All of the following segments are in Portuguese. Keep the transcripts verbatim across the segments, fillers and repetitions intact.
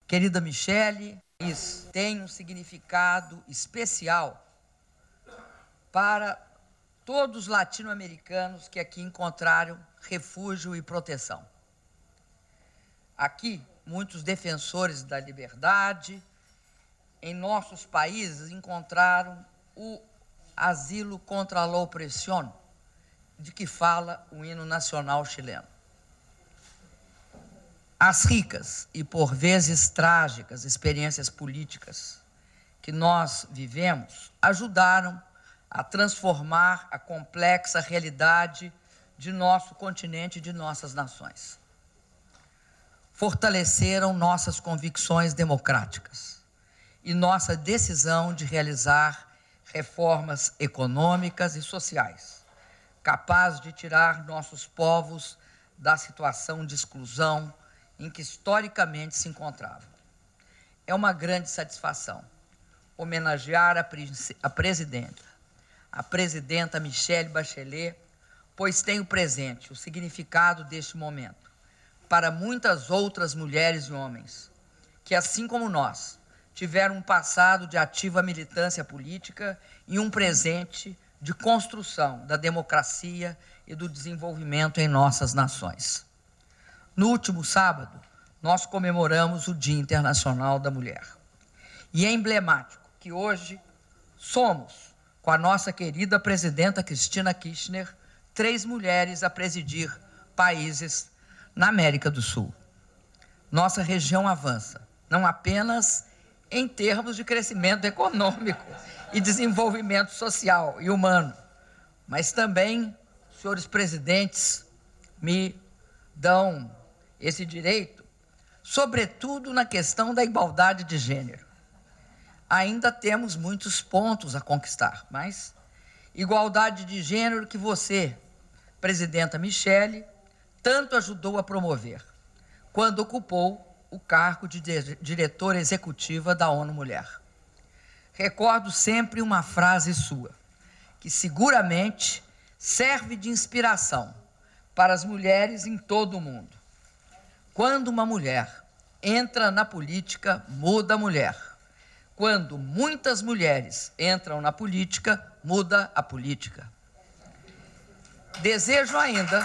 Querida Michele, isso tem um significado especial para todos os latino-americanos que aqui encontraram refúgio e proteção. Aqui, muitos defensores da liberdade em nossos países encontraram o asilo contra a opressão, de que fala o hino nacional chileno. As ricas e, por vezes, trágicas experiências políticas que nós vivemos ajudaram a transformar a complexa realidade de nosso continente e de nossas nações. Fortaleceram nossas convicções democráticas e nossa decisão de realizar reformas econômicas e sociais, capazes de tirar nossos povos da situação de exclusão em que historicamente se encontravam. É uma grande satisfação homenagear a, a presidenta, a presidenta Michelle Bachelet, pois tenho presente o significado deste momento para muitas outras mulheres e homens que, assim como nós, tiveram um passado de ativa militância política e um presente de construção da democracia e do desenvolvimento em nossas nações. No último sábado, nós comemoramos o Dia Internacional da Mulher. E é emblemático que hoje somos, com a nossa querida presidenta Cristina Kirchner, três mulheres a presidir países na América do Sul. Nossa região avança, não apenas em termos de crescimento econômico e desenvolvimento social e humano, mas também, senhores presidentes, me dão esse direito, sobretudo na questão da igualdade de gênero. Ainda temos muitos pontos a conquistar, mas igualdade de gênero que você, presidenta Michele, tanto ajudou a promover, quando ocupou o cargo de diretora executiva da ONU Mulher. Recordo sempre uma frase sua, que seguramente serve de inspiração para as mulheres em todo o mundo. Quando uma mulher entra na política, muda a mulher. Quando muitas mulheres entram na política, muda a política. Desejo ainda...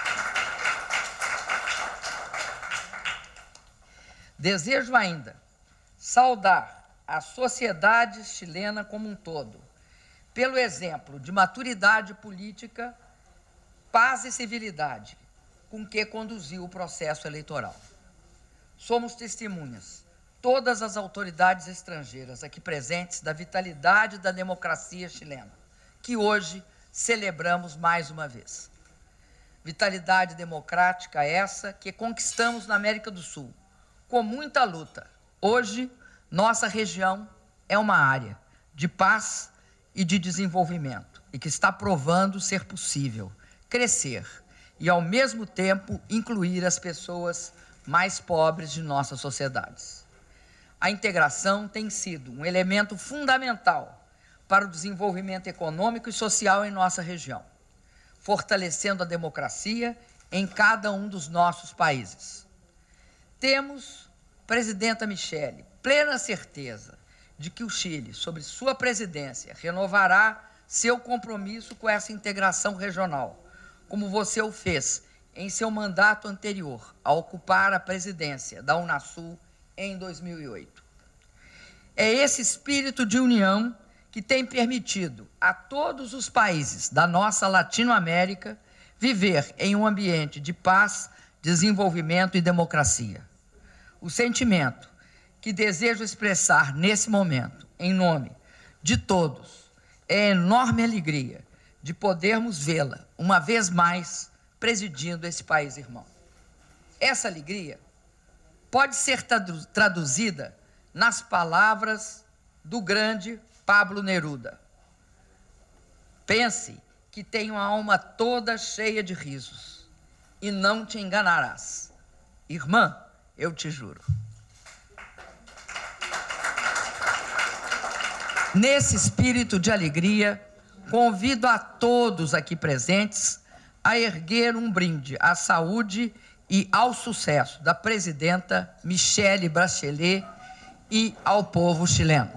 Desejo ainda saudar a sociedade chilena como um todo, pelo exemplo de maturidade política, paz e civilidade com que conduziu o processo eleitoral. Somos testemunhas, todas as autoridades estrangeiras aqui presentes, da vitalidade da democracia chilena, que hoje celebramos mais uma vez. Vitalidade democrática essa que conquistamos na América do Sul, com muita luta. Hoje, nossa região é uma área de paz e de desenvolvimento e que está provando ser possível crescer e, ao mesmo tempo, incluir as pessoas mais pobres de nossas sociedades. A integração tem sido um elemento fundamental para o desenvolvimento econômico e social em nossa região, fortalecendo a democracia em cada um dos nossos países. Temos, presidenta Michele, plena certeza de que o Chile, sob sua presidência, renovará seu compromisso com essa integração regional, como você o fez em seu mandato anterior, a ocupar a presidência da Unasul em dois mil e oito. É esse espírito de união que tem permitido a todos os países da nossa Latinoamérica viver em um ambiente de paz, desenvolvimento e democracia. O sentimento que desejo expressar nesse momento, em nome de todos, é a enorme alegria de podermos vê-la, uma vez mais, presidindo esse país irmão. Essa alegria pode ser traduzida nas palavras do grande Pablo Neruda. Pense que tenho a alma toda cheia de risos, e não te enganarás. Irmã, eu te juro. Nesse espírito de alegria, convido a todos aqui presentes a erguer um brinde à saúde e ao sucesso da presidenta Michelle Bachelet e ao povo chileno.